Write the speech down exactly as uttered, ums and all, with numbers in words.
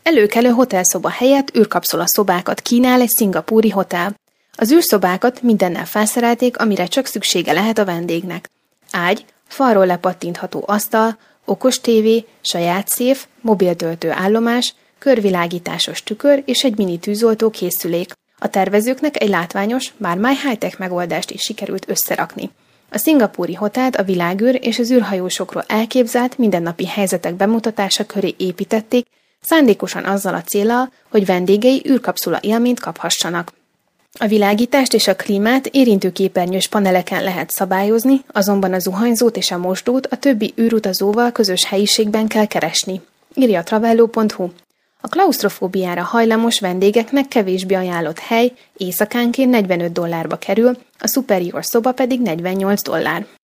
Előkelő hotelszoba helyett űrkapszula szobákat kínál egy szingapúri hotel. Az űrszobákat mindennel felszerelték, amire csak szüksége lehet a vendégnek. Ágy, falról lepattintható asztal, okos tévé, saját széf, mobiltöltő állomás, körvilágításos tükör és egy mini tűzoltó készülék. A tervezőknek egy látványos, bár-máj high-tech megoldást is sikerült összerakni. A szingapúri hotelt a világűr és az űrhajósokról elképzelt mindennapi helyzetek bemutatása köré építették, szándékosan azzal a céllal, hogy vendégei űrkapszula élményt kaphassanak. A világítást és a klímát érintőképernyős paneleken lehet szabályozni, azonban a zuhanyzót és a mosdót a többi űrutazóval közös helyiségben kell keresni, írja travello pont hu. A klausztrofóbiára hajlamos vendégeknek kevésbé ajánlott hely éjszakánként negyvenöt dollárba kerül, a superior szoba pedig negyvennyolc dollár.